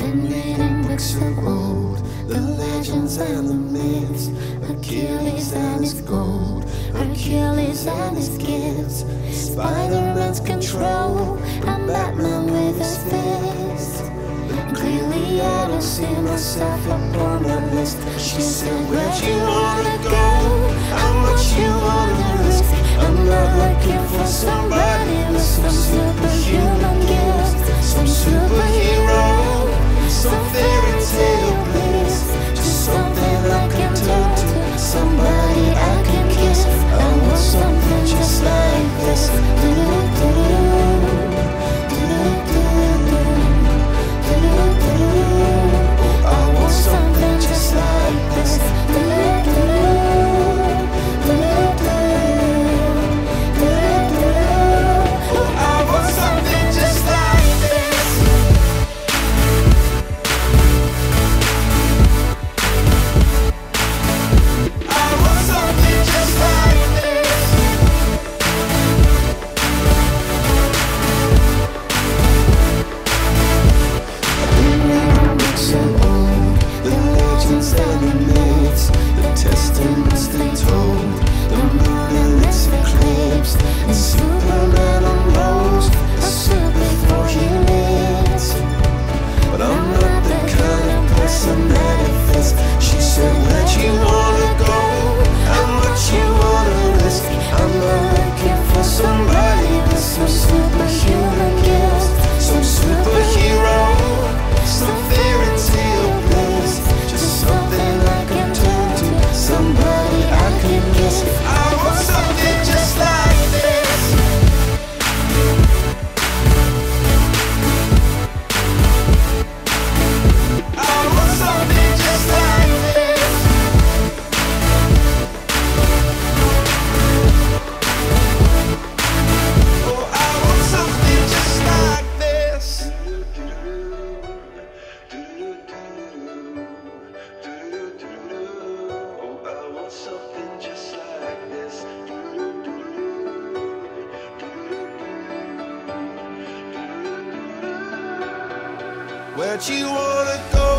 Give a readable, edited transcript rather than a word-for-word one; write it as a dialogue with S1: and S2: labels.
S1: Written in books of old, the legends and the myths. Achilles and his gold, Hercules and his gifts, Spider-Man's control, and Batman with his fist. And clearly I don't see myself upon that list. She said, where'd you wanna go? How much you wanna risk? I'm not looking for somebody with some superhuman gift, some superhero, some fairy tale bliss, just something I can turn to, somebody I can kiss. I want something just like this. I want something just like this. Where'd you wanna go?